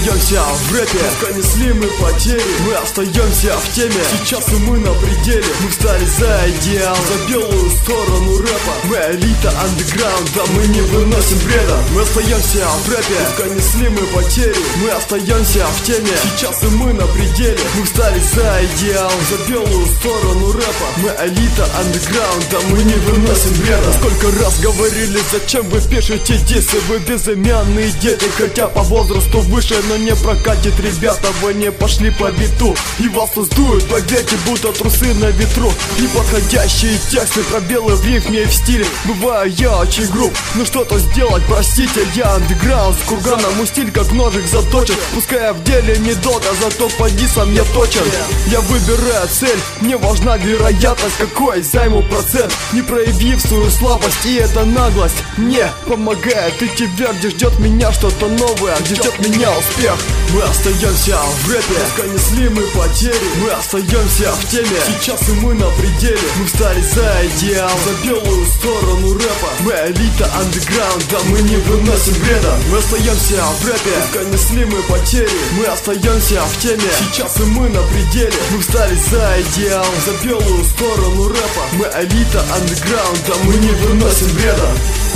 остаемся в рэпе, пускай несли мы потери, мы остаемся в теме. Сейчас и мы на пределе, мы встали за идеал, за белую сторону рэпа. Мы элита андеграунд, да мы не выносим бреда. Мы остаемся в рэпе, пускай несли мы потери, мы остаемся в теме. Сейчас и мы на пределе, мы встали за идеал, за белую сторону рэпа. Мы элита андеграунд, да мы не выносим бреда. Сколько раз говорили, зачем вы пишете дисы, вы безымянные дети, хотя по возрасту выше, но не прокатит, ребята, вы не пошли по биту. И вас уздуют, поверьте, будто трусы на ветру. Неподходящие тексты, пробелы в рифме и в стиле. Бываю я очень груб, но что-то сделать, простите, я андеграунд с курганом. Мой стиль как ножик заточен, пускай я в деле недолго, зато по дисам я точен. Я выбираю цель, мне важна вероятность, какой займу процент, не проявив свою слабость. И эта наглость мне помогает идти вверх, где ждет меня что-то новое, где ждет меня успех. Мы остаемся в рэпе, пускай несли мы потери, мы остаемся в теме. Сейчас и мы на пределе, мы встали за идеал, за белую сторону рэпа. Мы элита андеграунд, да мы не выносим бреда. Мы остаемся в рэпе, пускай несли мы потери, мы остаемся в теме. Сейчас и мы на пределе, мы встали за идеал, за белую сторону рэпа. Мы элита андеграунд, да мы не выносим бреда.